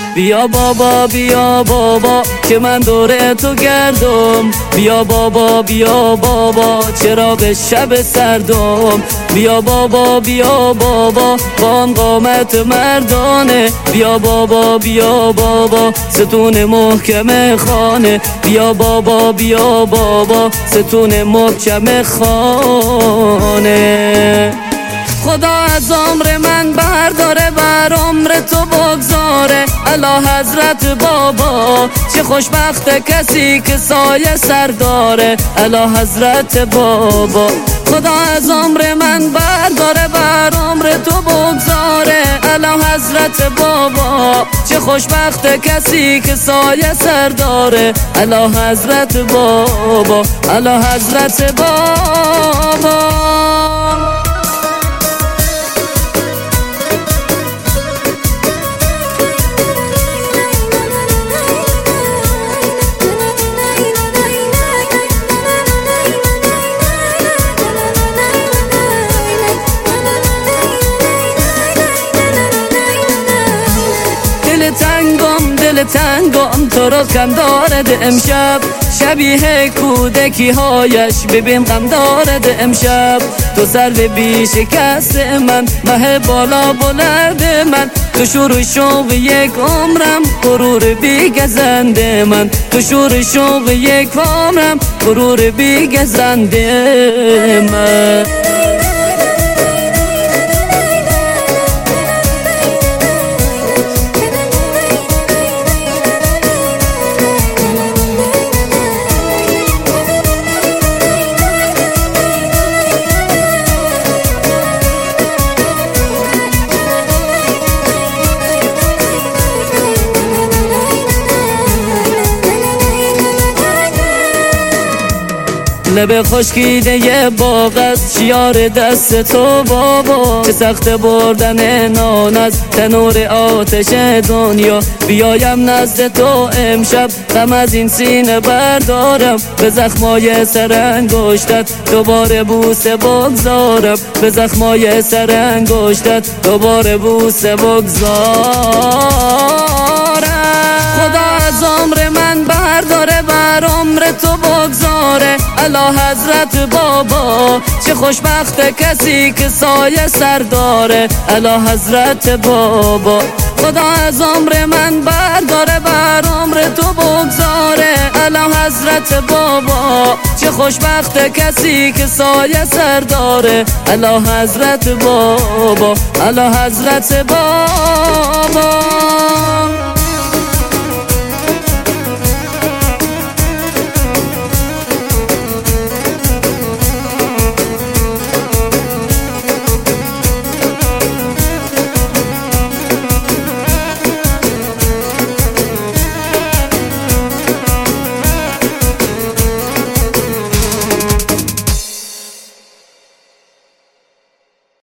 بیا بابا که من دور تو گردم. بیا بابا چرا به شب سردم. بیا بابا با قامت مردانه. بیا بابا ستون محکم خانه. بیا بابا ستون محکم خانه. خدا از عمر من برداره بر عمر تو بگذاره. الا حضرت بابا چه خوشبخت کسی که سایه سر داره. الا حضرت بابا خدا از عمر من برداره بر عمر تو بگذاره. الا حضرت بابا چه خوشبخت کسی که سایه سر داره. الا حضرت بابا الا حضرت بابا. دل تنگم تو رو کم دارد امشب. شبیه کودکی هایش ببین غم دارد امشب. تو سر به بی شکست من مه بالا بلند من. تو شور شوق یک عمرم غرور بی گزنده من. تو شور شوق یک عمرم غرور بی گزنده من. لب خشکیده یه باغ از شیار دست تو بابا. چه سخت بردن نان از تنور آتش دنیا. بیایم نزد تو امشب غم از این سینه بردارم. به زخمای سر انگشتت دوباره بوسه بگذارم. به زخمای سر انگشتت دوباره بوسه بگذارم. خدا از عمر من برداره بر عمر تو بگذاره. الا حضرت بابا چه خوشبخت کسی که سایه سر داره. الا حضرت بابا خدا از عمر من برداره بر عمر تو بگذاره. الا حضرت بابا چه خوشبخت کسی که سایه سر داره. الا حضرت بابا الا حضرت بابا.